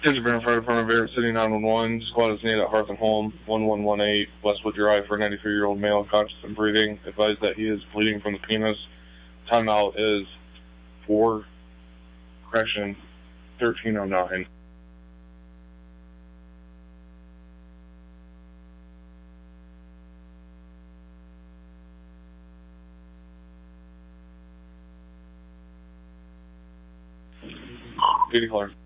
Gingerbread Fire Department, Barrett City 911. Squad is needed at Hearth and Home, 1118 Westwood Drive for a 93-year-old male conscious and breathing. Advised that he is bleeding from the penis. Timeout is 4:1309. P.D. Clark.